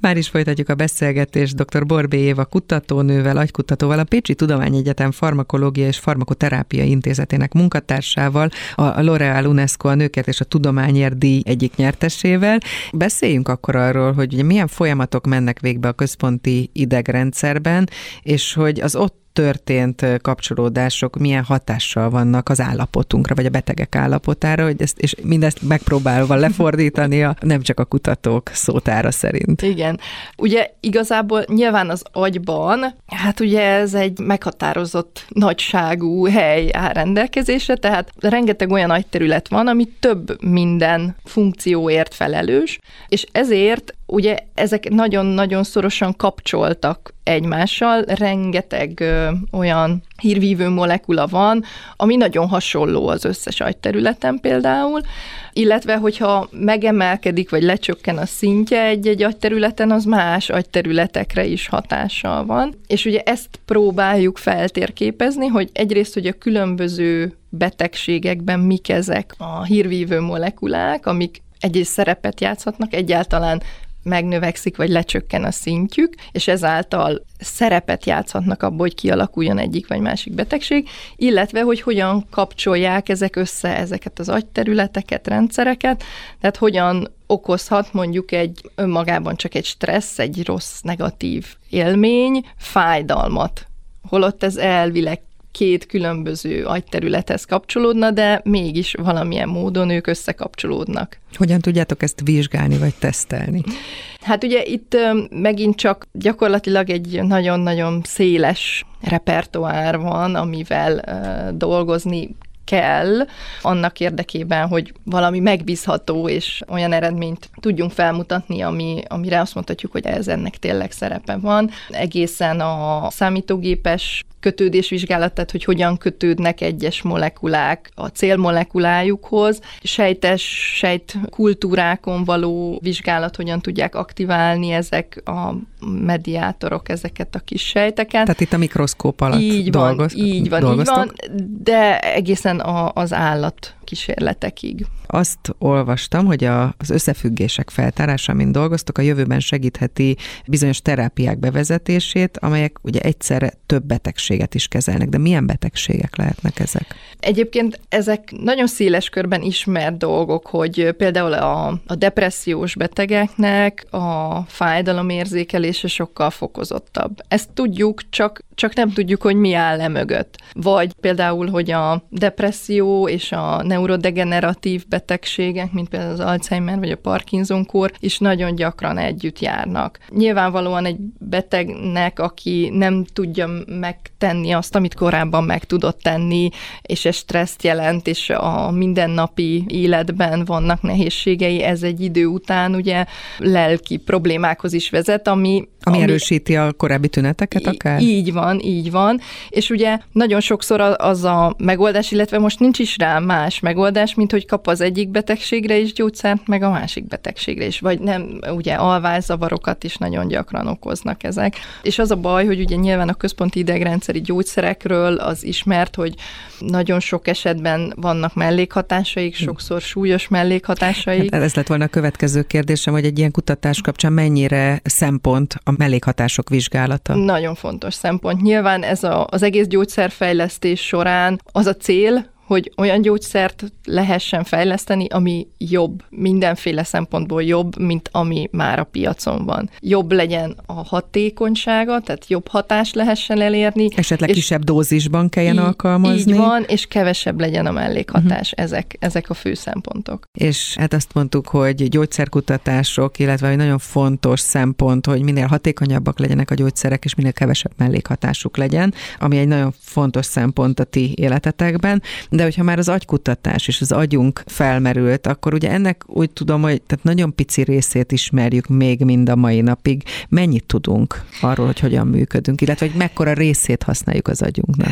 Már is folytatjuk a beszélgetést dr. Borbély Éva kutatónővel, agykutatóval, a Pécsi Tudományegyetem Farmakológia és Farmakoterápia Intézetének munkatársával, a L'Oréal UNESCO a Nőkért és a Tudományért díj egyik nyertesével. Beszéljünk akkor arról, hogy ugye milyen folyamatok mennek végbe a központi idegrendszerben, és hogy az ott történt kapcsolódások milyen hatással vannak az állapotunkra, vagy a betegek állapotára, hogy és mindezt megpróbálva lefordítani nem csak a kutatók szótára szerint. Igen. Ugye igazából nyilván az agyban, hát ugye ez egy meghatározott nagyságú hely áll rendelkezésre, tehát rengeteg olyan agyterület van, ami több minden funkcióért felelős, és ezért ugye ezek nagyon-nagyon szorosan kapcsoltak egymással, rengeteg olyan hírvívő molekula van, ami nagyon hasonló az összes agyterületen például, illetve hogyha megemelkedik, vagy lecsökken a szintje egy agyterületen, az más agyterületekre is hatással van. És ugye ezt próbáljuk feltérképezni, hogy egyrészt, hogy a különböző betegségekben mik ezek a hírvívő molekulák, amik egyrészt szerepet játszhatnak, egyáltalán megnövekszik, vagy lecsökken a szintjük, és ezáltal szerepet játszhatnak abból, hogy kialakuljon egyik vagy másik betegség, illetve, hogy hogyan kapcsolják ezek össze ezeket az agyterületeket, rendszereket, tehát hogyan okozhat mondjuk önmagában csak egy stressz, egy rossz, negatív élmény, fájdalmat. Holott ez elvileg két különböző agyterülethez kapcsolódna, de mégis valamilyen módon ők összekapcsolódnak. Hogyan tudjátok ezt vizsgálni vagy tesztelni? Hát ugye itt megint csak gyakorlatilag egy nagyon-nagyon széles repertoár van, amivel dolgozni kell, annak érdekében, hogy valami megbízható és olyan eredményt tudjunk felmutatni, amire azt mondhatjuk, hogy ennek tényleg szerepe van. Egészen a számítógépes kötődésvizsgálat, tehát hogy hogyan kötődnek egyes molekulák a célmolekulájukhoz, sejtkultúrákon való vizsgálat, hogyan tudják aktiválni ezek a mediátorok, ezeket a kis sejteket. Tehát itt a mikroszkóp alatt így van, de egészen az állat kísérletekig. Azt olvastam, hogy az összefüggések feltárása, amin dolgoztok, a jövőben segítheti bizonyos terápiák bevezetését, amelyek ugye egyszerre több betegséget is kezelnek. De milyen betegségek lehetnek ezek? Egyébként ezek nagyon széles körben ismert dolgok, hogy például a depressziós betegeknek a fájdalomérzékelése sokkal fokozottabb. Ezt tudjuk, csak nem tudjuk, hogy mi áll e mögött. Vagy például, hogy a depresszió és a neurodegeneratív betegségek, mint például az Alzheimer vagy a Parkinson-kór is nagyon gyakran együtt járnak. Nyilvánvalóan egy betegnek, aki nem tudja megtenni azt, amit korábban meg tudott tenni, és ez stresszt jelent, és a mindennapi életben vannak nehézségei, ez egy idő után ugye lelki problémákhoz is vezet, ami erősíti a korábbi tüneteket akár? Így van. És ugye nagyon sokszor az a megoldás, illetve most nincs is rá más megoldás, mint hogy kap az egyik betegségre is gyógyszert, meg a másik betegségre is. Vagy nem, ugye alvászavarokat is nagyon gyakran okoznak ezek. És az a baj, hogy ugye nyilván a központi idegrendszeri gyógyszerekről az ismert, hogy nagyon sok esetben vannak mellékhatásaik, sokszor súlyos mellékhatásaik. Hát ez lett volna a következő kérdésem, hogy egy ilyen kutatás kapcsán mennyire szempont a mellékhatások vizsgálata? Nagyon fontos szempont. Nyilván ez az egész gyógyszerfejlesztés során az a cél, hogy olyan gyógyszert lehessen fejleszteni, ami jobb, mindenféle szempontból jobb, mint ami már a piacon van. Jobb legyen a hatékonysága, tehát jobb hatást lehessen elérni. Esetleg kisebb dózisban kelljen alkalmazni. Így van, és kevesebb legyen a mellékhatás. Ezek a fő szempontok. És hát azt mondtuk, hogy gyógyszerkutatások, illetve egy nagyon fontos szempont, hogy minél hatékonyabbak legyenek a gyógyszerek, és minél kevesebb mellékhatásuk legyen, ami egy nagyon fontos szempont a ti életetekben. De hogyha már az agykutatás és az agyunk felmerült, akkor ugye ennek úgy tudom, hogy tehát nagyon pici részét ismerjük még mind a mai napig. Mennyit tudunk arról, hogy hogyan működünk, illetve hogy mekkora részét használjuk az agyunknak?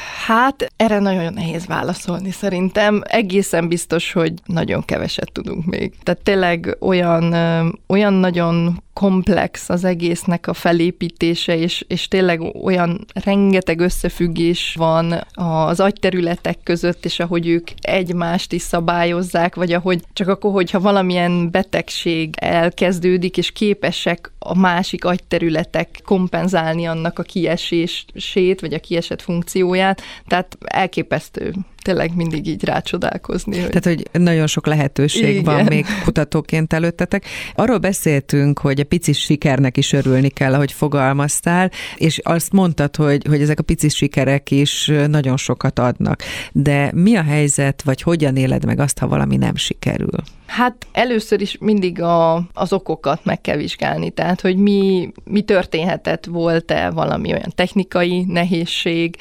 Hát erre nagyon nehéz válaszolni szerintem. Egészen biztos, hogy nagyon keveset tudunk még. Tehát tényleg olyan nagyon komplex az egésznek a felépítése, és tényleg olyan rengeteg összefüggés van az agyterületek között, és ahogy ők egymást is szabályozzák, vagy ahogy csak akkor, hogyha valamilyen betegség elkezdődik, és képesek a másik agyterületek kompenzálni annak a kiesését, vagy a kiesett funkcióját, tehát elképesztő tényleg mindig így rácsodálkozni. Tehát, hogy nagyon sok lehetőség van még kutatóként előttetek. Arról beszéltünk, hogy a pici sikernek is örülni kell, ahogy fogalmaztál, és azt mondtad, hogy ezek a pici sikerek is nagyon sokat adnak. De mi a helyzet, vagy hogyan éled meg azt, ha valami nem sikerül? Hát először is mindig az okokat meg kell vizsgálni, tehát hogy mi történhetett, volt-e valami olyan technikai nehézség,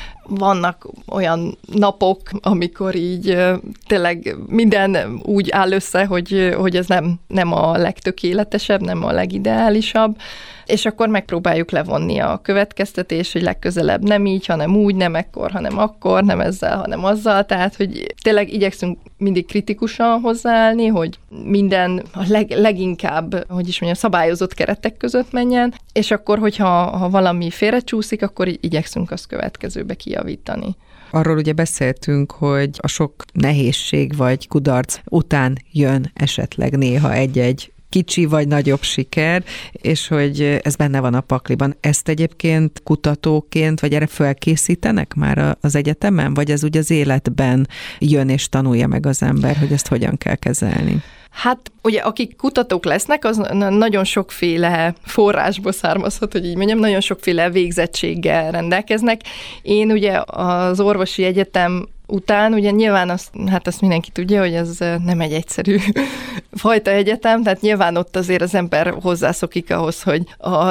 vannak olyan napok, amikor így tényleg minden úgy áll össze, hogy ez nem a legtökéletesebb, nem a legideálisabb, és akkor megpróbáljuk levonni a következtetést, hogy legközelebb nem így, hanem úgy, nem ekkor, hanem akkor, nem ezzel, hanem azzal, tehát hogy tényleg igyekszünk mindig kritikusan hozzáállni, hogy minden a leginkább, hogy is mondjam, szabályozott keretek között menjen, és akkor, hogyha valami félrecsúszik, akkor igyekszünk azt következőbe kijavítani. Arról ugye beszéltünk, hogy a sok nehézség vagy kudarc után jön esetleg néha egy-egy kicsi vagy nagyobb siker, és hogy ez benne van a pakliban. Ezt egyébként kutatóként, vagy erre felkészítenek már az egyetemen, vagy ez úgy az életben jön és tanulja meg az ember, hogy ezt hogyan kell kezelni? Hát ugye akik kutatók lesznek, az nagyon sokféle forrásból származhat, hogy így mondjam, nagyon sokféle végzettséggel rendelkeznek. Én ugye az orvosi egyetem után, ugye nyilván azt mindenki tudja, hogy ez nem egy egyszerű fajta egyetem, tehát nyilván ott azért az ember hozzászokik ahhoz, hogy a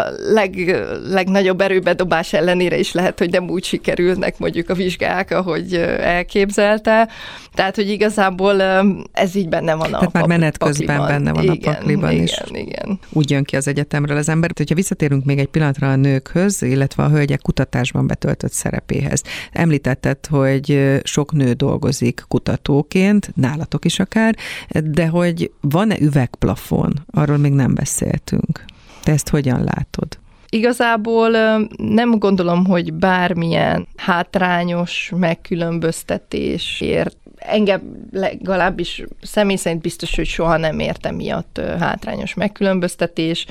legnagyobb erőbedobás ellenére is lehet, hogy nem úgy sikerülnek mondjuk a vizsgák, ahogy elképzelte. Tehát, hogy igazából ez így benne van tehát már menet közben pakliban. Benne van igen, a pakliban igen, is. Igen. Úgy jön ki az egyetemről az ember. Hogyha visszatérünk még egy pillanatra a nőkhöz, illetve a hölgyek kutatásban betöltött szerepéhez. Említetted, hogy sok nő dolgozik kutatóként, nálatok is akár, de hogy van-e üvegplafon? Arról még nem beszéltünk. Te ezt hogyan látod? Igazából nem gondolom, hogy bármilyen hátrányos megkülönböztetésért engem legalábbis személy szerint biztos, hogy soha nem értem miatt hátrányos megkülönböztetés,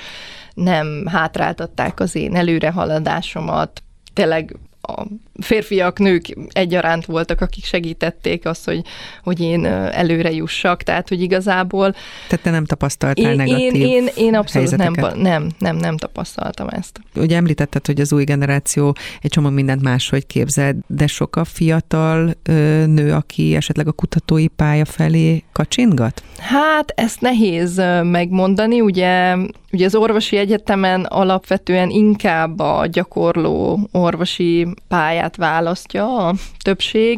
nem hátráltatták az én előrehaladásomat, tényleg a férfiak, nők egyaránt voltak, akik segítették azt, hogy én előre jussak, tehát, hogy igazából... Tehát te nem tapasztaltál negatív én abszolút helyzeteket? nem tapasztaltam ezt. Ugye említetted, hogy az új generáció egy csomó mindent máshogy képzel, de sok a fiatal nő, aki esetleg a kutatói pálya felé kacsingat? Hát ezt nehéz megmondani, ugye az orvosi egyetemen alapvetően inkább a gyakorló orvosi pályát választja a többség,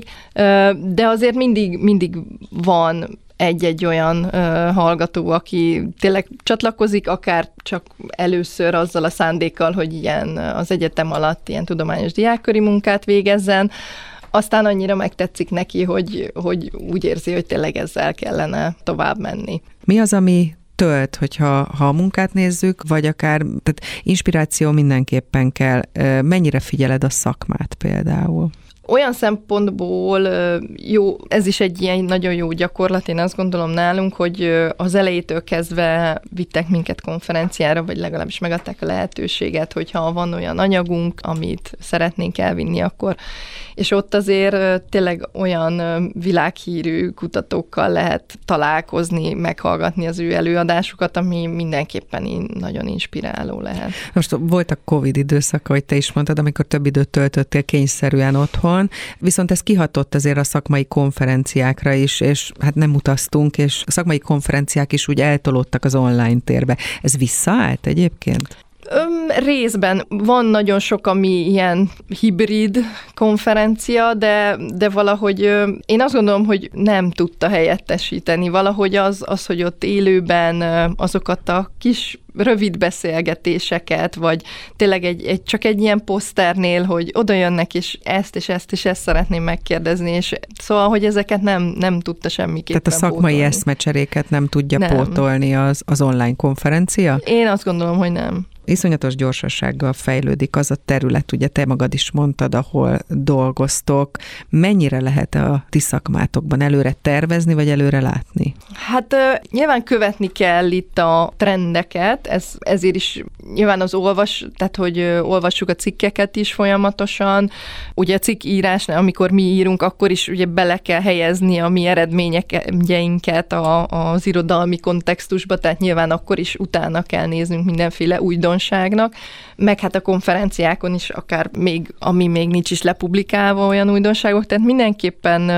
de azért mindig van egy-egy olyan hallgató, aki tényleg csatlakozik, akár csak először azzal a szándékkal, hogy ilyen az egyetem alatt ilyen tudományos diákköri munkát végezzen, aztán annyira megtetszik neki, hogy úgy érzi, hogy tényleg ezzel kellene tovább menni. Mi az, ami tölt, hogyha a munkát nézzük, vagy akár, tehát inspiráció mindenképpen kell. Mennyire figyeled a szakmát például? Olyan szempontból jó, ez is egy ilyen nagyon jó gyakorlat, én azt gondolom nálunk, hogy az elejétől kezdve vittek minket konferenciára, vagy legalábbis megadták a lehetőséget, hogyha van olyan anyagunk, amit szeretnénk elvinni, akkor és ott azért tényleg olyan világhírű kutatókkal lehet találkozni, meghallgatni az ő előadásukat, ami mindenképpen nagyon inspiráló lehet. Most voltak Covid időszaka, hogy te is mondtad, amikor több időt töltöttél kényszerűen otthon, viszont ez kihatott azért a szakmai konferenciákra is, és hát nem utaztunk, és a szakmai konferenciák is úgy eltolódtak az online térbe. Ez visszaállt egyébként? Részben van nagyon sok, ami ilyen hibrid konferencia, de valahogy én azt gondolom, hogy nem tudta helyettesíteni. Valahogy az, hogy ott élőben azokat a kis rövid beszélgetéseket, vagy tényleg csak egy ilyen poszternél, hogy oda jönnek, és ezt szeretném megkérdezni, és szóval, hogy ezeket nem tudta semmiképpen Tehát a szakmai eszmecseréket nem tudja pótolni az online konferencia? Én azt gondolom, hogy nem. Iszonyatos gyorsasággal fejlődik az a terület, ugye te magad is mondtad, ahol dolgoztok. Mennyire lehet a ti szakmátokban előre tervezni, vagy előre látni? Hát nyilván követni kell itt a trendeket, ezért is nyilván tehát hogy olvassuk a cikkeket is folyamatosan. Ugye a cikkírásnál, amikor mi írunk, akkor is ugye bele kell helyezni a mi eredményeinket az irodalmi kontextusba, tehát nyilván akkor is utána kell néznünk mindenféle újdonságnak, meg hát a konferenciákon is akár ami még nincs is lepublikálva olyan újdonságok, tehát mindenképpen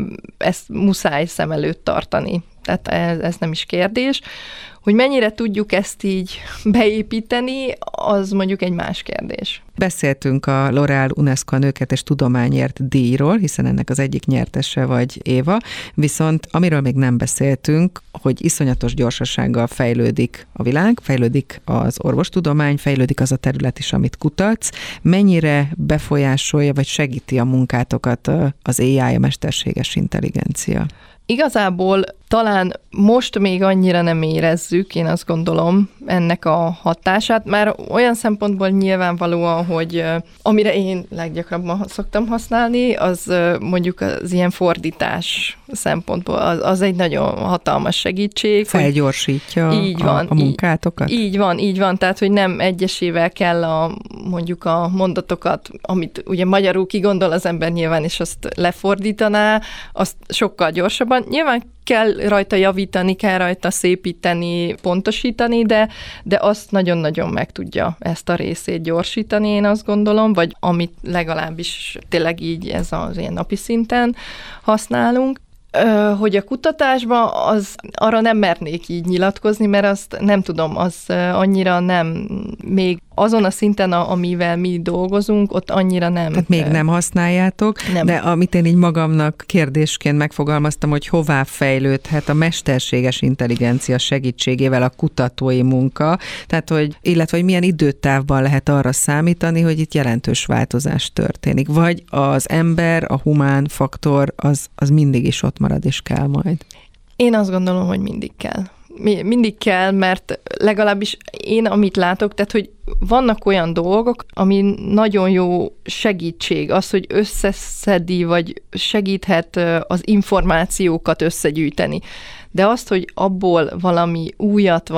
ezt muszáj szem előtt tartani. Tehát ez nem is kérdés. Hogy mennyire tudjuk ezt így beépíteni, az mondjuk egy más kérdés. Beszéltünk a L'Oréal UNESCO Nőkért és Tudományért díjról, hiszen ennek az egyik nyertese vagy Éva, viszont amiről még nem beszéltünk, hogy iszonyatos gyorsasággal fejlődik a világ, fejlődik az orvostudomány, fejlődik az a terület is, amit kutatsz. Mennyire befolyásolja vagy segíti a munkátokat az AI, a mesterséges intelligencia? Igazából talán most még annyira nem érezzük, én azt gondolom, ennek a hatását, már olyan szempontból nyilvánvalóan, hogy amire én leggyakrabban szoktam használni, az mondjuk az ilyen fordítás szempontból, az egy nagyon hatalmas segítség. Felgyorsítja a munkátokat? Így van, tehát hogy nem egyesével kell mondjuk a mondatokat, amit ugye magyarul kigondol az ember nyilván, és azt lefordítaná, azt sokkal gyorsabban. Nyilván kell rajta javítani, kell rajta szépíteni, pontosítani, de azt nagyon-nagyon meg tudja ezt a részét gyorsítani, én azt gondolom, vagy amit legalábbis tényleg így ez az ilyen napi szinten használunk. Hogy a kutatásban arra nem mernék így nyilatkozni, mert azt nem tudom, az annyira nem, még azon a szinten, amivel mi dolgozunk, ott annyira nem. Tehát még nem használjátok, nem. De amit én így magamnak kérdésként megfogalmaztam, hogy hová fejlődhet a mesterséges intelligencia segítségével a kutatói munka, tehát illetve hogy milyen időtávban lehet arra számítani, hogy itt jelentős változás történik. Vagy az ember, a humán faktor, az mindig is ott marad és kell majd. Én azt gondolom, hogy mindig kell. Mindig kell, mert legalábbis én, amit látok, tehát, hogy vannak olyan dolgok, ami nagyon jó segítség, az, hogy összeszedi, vagy segíthet az információkat összegyűjteni. De azt, hogy abból valami újat,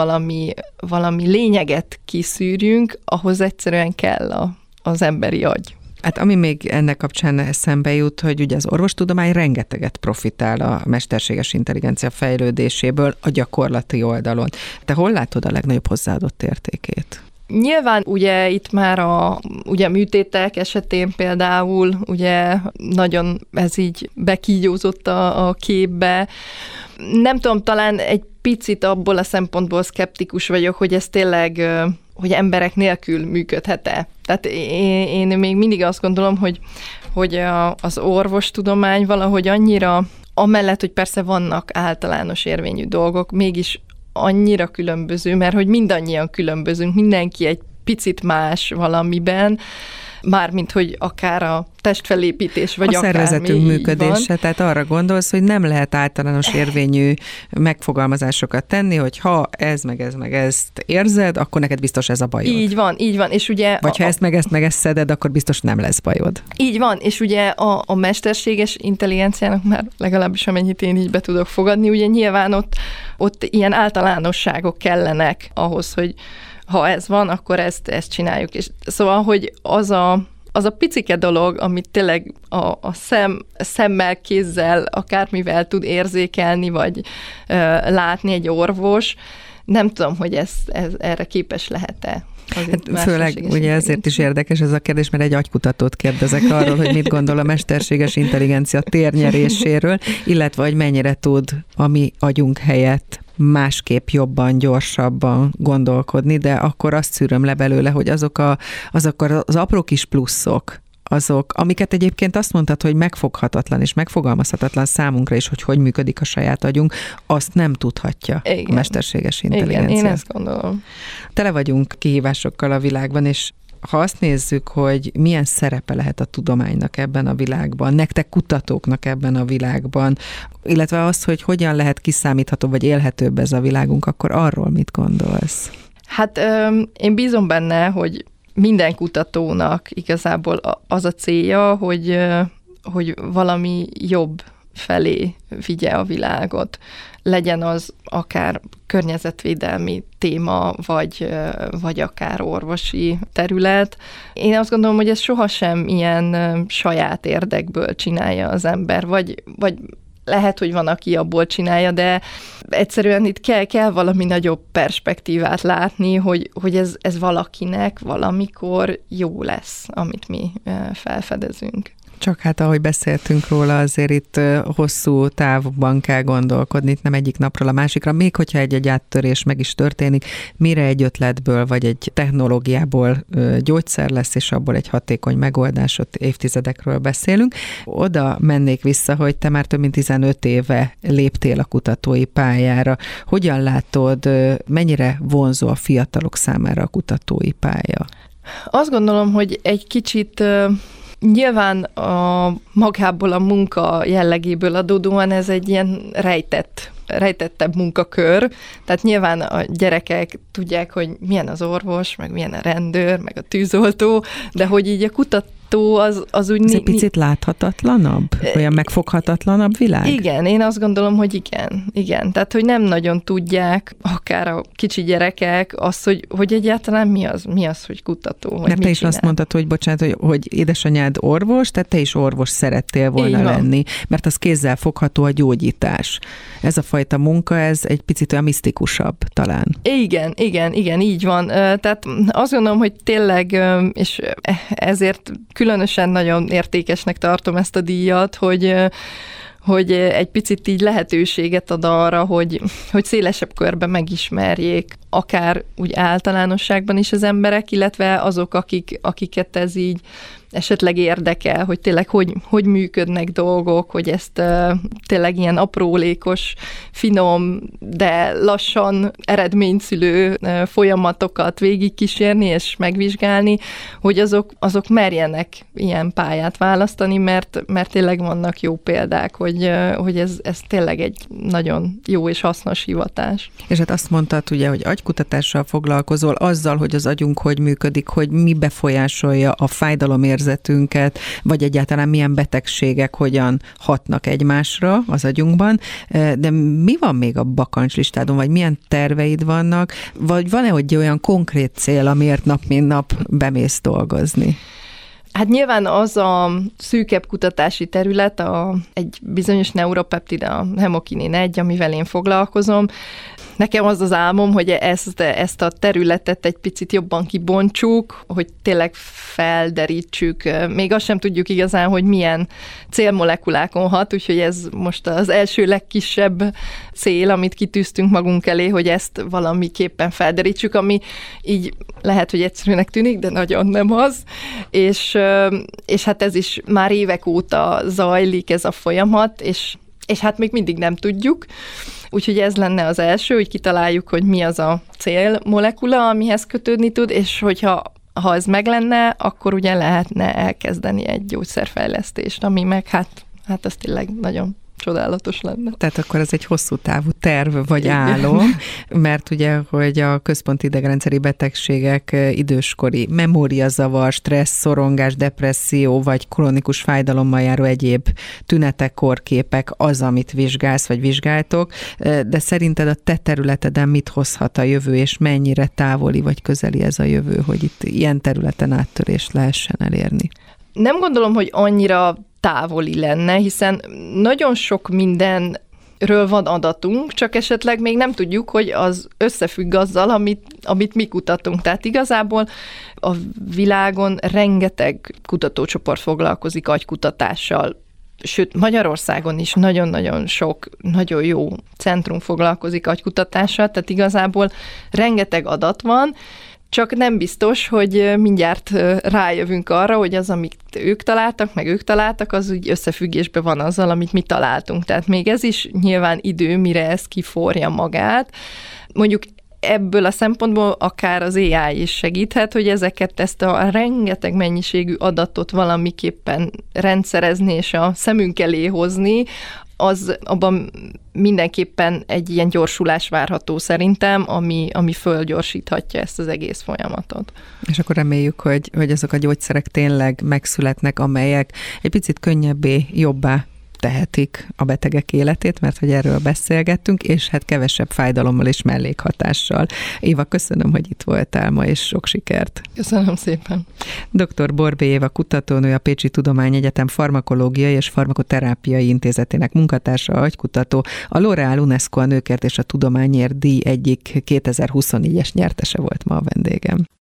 valami lényeget kiszűrjünk, ahhoz egyszerűen kell az emberi agy. Hát ami még ennek kapcsán eszembe jut, hogy ugye az orvostudomány rengeteget profitál a mesterséges intelligencia fejlődéséből a gyakorlati oldalon. Te hol látod a legnagyobb hozzáadott értékét? Nyilván ugye itt már ugye műtétek esetén például ugye nagyon ez így bekígyózott a képbe. Nem tudom, talán egy picit abból a szempontból szkeptikus vagyok, hogy ez tényleg hogy emberek nélkül működhet-e. Tehát én még mindig azt gondolom, hogy az orvostudomány valahogy annyira, amellett, hogy persze vannak általános érvényű dolgok, mégis annyira különböző, mert hogy mindannyian különbözünk, mindenki egy picit más valamiben, mármint, hogy akár a testfelépítés, vagy akármi. A szervezetünk működése, tehát arra gondolsz, hogy nem lehet általános érvényű megfogalmazásokat tenni, hogy ha ez meg ezt érzed, akkor neked biztos ez a bajod. Így van, és ugye... Vagy ha ezt meg ezt szeded, akkor biztos nem lesz bajod. Így van, és ugye a mesterséges intelligenciának már legalábbis amennyit én így be tudok fogadni, ugye nyilván ott ilyen általánosságok kellenek ahhoz, hogy ha ez van, akkor ezt csináljuk. És szóval, hogy az a picike dolog, amit tényleg a szemmel, kézzel, akármivel tud érzékelni, vagy látni egy orvos, nem tudom, hogy ez erre képes lehet-e. Hát főleg ugye ezért is érdekes ez a kérdés, mert egy agykutatót kérdezek arról, hogy mit gondol a mesterséges intelligencia térnyeréséről, illetve hogy mennyire tud a mi agyunk helyett másképp, jobban, gyorsabban gondolkodni, de akkor azt szűröm le belőle, hogy azok az apró kis pluszok, azok, amiket egyébként azt mondtad, hogy megfoghatatlan és megfogalmazhatatlan számunkra is, hogy működik a saját agyunk, azt nem tudhatja a mesterséges intelligencia. Igen, én ezt gondolom. Tele vagyunk kihívásokkal a világban, és ha azt nézzük, hogy milyen szerepe lehet a tudománynak ebben a világban, nektek kutatóknak ebben a világban, illetve az, hogy hogyan lehet kiszámítható vagy élhetőbb ez a világunk, akkor arról mit gondolsz? Hát én bízom benne, hogy minden kutatónak igazából az a célja, hogy valami jobb felé vigye a világot. Legyen az akár környezetvédelmi téma, vagy akár orvosi terület. Én azt gondolom, hogy ez sohasem ilyen saját érdekből csinálja az ember, vagy lehet, hogy van, aki abból csinálja, de egyszerűen itt kell valami nagyobb perspektívát látni, hogy ez valakinek valamikor jó lesz, amit mi felfedezünk. Csak hát ahogy beszéltünk róla, azért itt hosszú távban kell gondolkodni, itt nem egyik napról a másikra, még hogyha egy áttörés meg is történik, mire egy ötletből vagy egy technológiából gyógyszer lesz, és abból egy hatékony megoldás, ott évtizedekről beszélünk. Oda mennék vissza, hogy te már több mint 15 éve léptél a kutatói pályára. Hogyan látod, mennyire vonzó a fiatalok számára a kutatói pálya? Azt gondolom, hogy egy kicsit nyilván a magából a munka jellegéből adódóan ez egy ilyen rejtettebb munkakör, tehát nyilván a gyerekek tudják, hogy milyen az orvos, meg milyen a rendőr, meg a tűzoltó, de hogy így a kutató az úgy... Ez egy picit láthatatlanabb? Olyan megfoghatatlanabb világ? Igen, én azt gondolom, hogy igen. Tehát, hogy nem nagyon tudják, akár a kicsi gyerekek, azt, hogy egyáltalán mi az, hogy kutató. Hogy mert te is azt mondtad, hogy bocsánat, hogy édesanyád orvos, tehát te is orvos szerettél volna lenni, mert az kézzel fogható a gyógyítás. Ez a fajta munka, ez egy picit olyan misztikusabb talán. Igen, így van. Tehát azt gondolom, hogy tényleg, és ezért különösen nagyon értékesnek tartom ezt a díjat, hogy egy picit így lehetőséget ad arra, hogy szélesebb körben megismerjék, akár úgy általánosságban is az emberek, illetve azok, akiket ez így esetleg érdekel, hogy tényleg hogy működnek dolgok, hogy ezt tényleg ilyen aprólékos, finom, de lassan eredményszülő folyamatokat végigkísérni és megvizsgálni, hogy azok merjenek ilyen pályát választani, mert tényleg vannak jó példák, hogy ez tényleg egy nagyon jó és hasznos hivatás. És hát azt mondtad ugye, hogy agykutatással foglalkozol, azzal, hogy az agyunk hogy működik, hogy mi befolyásolja a fájdalomérzetünket, vagy egyáltalán milyen betegségek hogyan hatnak egymásra az agyunkban, de mi van még a bakancslistádon, vagy milyen terveid vannak, vagy van-e olyan konkrét cél, amiért nap mint nap bemész dolgozni? Hát nyilván az a szűkebb kutatási terület, egy bizonyos neuropeptid, a hemokinin 1, amivel én foglalkozom. Nekem az az álmom, hogy ezt a területet egy picit jobban kibontsuk, hogy tényleg felderítsük. Még azt sem tudjuk igazán, hogy milyen célmolekulákon hat, úgyhogy ez most az első legkisebb cél, amit kitűztünk magunk elé, hogy ezt valamiképpen felderítsük, ami így lehet, hogy egyszerűnek tűnik, de nagyon nem az. És hát ez is már évek óta zajlik ez a folyamat, és hát még mindig nem tudjuk. Úgyhogy ez lenne az első, hogy kitaláljuk, hogy mi az a célmolekula, amihez kötődni tud, és hogyha ez meg lenne, akkor ugye lehetne elkezdeni egy gyógyszerfejlesztést, ami meg hát az tényleg nagyon csodálatos lenne. Tehát akkor ez egy hosszú távú terv vagy álom, mert ugye, hogy a központi idegrendszeri betegségek időskori memóriazavar, stressz, szorongás, depresszió vagy kronikus fájdalommal járó egyéb tünetek, kórképek az, amit vizsgálsz vagy vizsgáltok, de szerinted a te területeden mit hozhat a jövő, és mennyire távoli vagy közeli ez a jövő, hogy itt ilyen területen áttörést lehessen elérni? Nem gondolom, hogy annyira távoli lenne, hiszen nagyon sok mindenről van adatunk, csak esetleg még nem tudjuk, hogy az összefügg azzal, amit mi kutatunk. Tehát igazából a világon rengeteg kutatócsoport foglalkozik agykutatással. sőt Magyarországon is nagyon-nagyon sok, nagyon jó centrum foglalkozik agykutatással, tehát igazából rengeteg adat van, csak nem biztos, hogy mindjárt rájövünk arra, hogy az, amit ők találtak, az úgy összefüggésben van azzal, amit mi találtunk. Tehát még ez is nyilván idő, mire ez kiforja magát. Mondjuk ebből a szempontból akár az AI is segíthet, hogy ezt a rengeteg mennyiségű adatot valamiképpen rendszerezni és a szemünk elé hozni, abban mindenképpen egy ilyen gyorsulás várható szerintem, ami fölgyorsíthatja ezt az egész folyamatot. És akkor reméljük, hogy azok a gyógyszerek tényleg megszületnek, amelyek egy picit könnyebbé, jobbá tehetik a betegek életét, mert hogy erről beszélgettünk, és hát kevesebb fájdalommal és mellékhatással. Éva, köszönöm, hogy itt voltál ma, és sok sikert. Köszönöm szépen. Dr. Borbély Éva kutatónő, a Pécsi Tudományegyetem Farmakológiai és Farmakoterápiai Intézetének munkatársa, agykutató, a L'Oréal UNESCO a nőkért és a tudományért díj egyik 2024-es nyertese volt ma a vendégem.